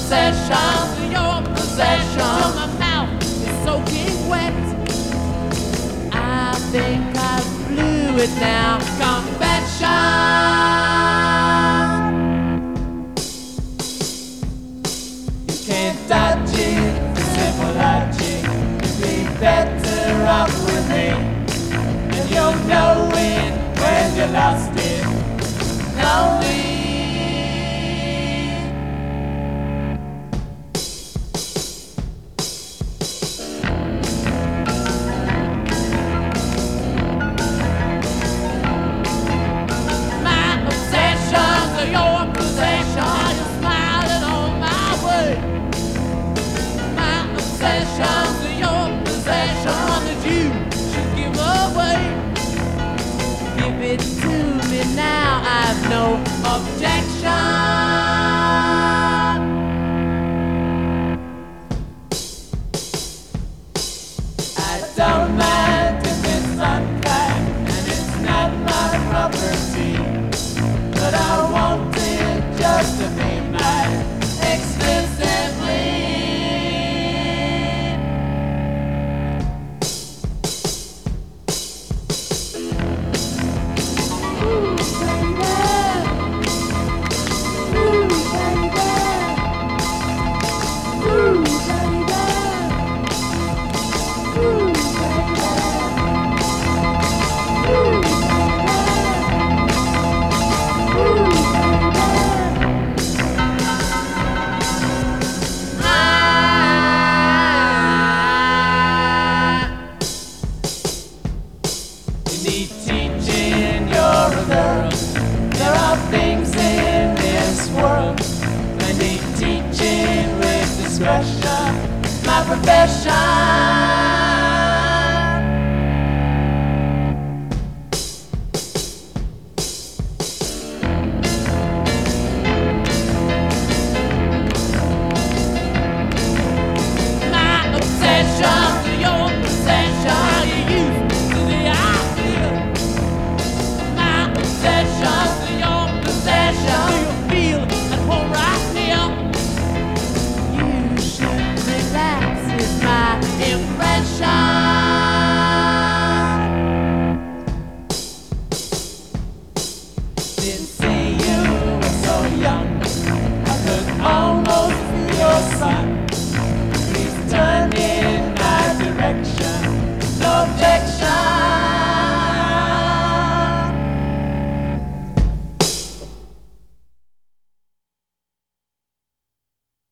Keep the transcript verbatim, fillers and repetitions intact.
obsession, your possession. Till my mouth is soaking wet. I think I blew it now. Confession. You can't dodge it, the simple logic. You'd be better off with me. And you'll know it when you lost it. Lonely. Give it to me now, I've no objection. I don't mind if it's unkind and it's not my property, but I want it just to be mine exclusively. There are things in this world I need teaching with discretion. My profession. My obsession to your possession. You used to the idea. My obsession to your possession. Do you feel at home right here? You should relax, is my impression. Didn't see you were so young, I could almost be your son. Please turn in my direction, no objection.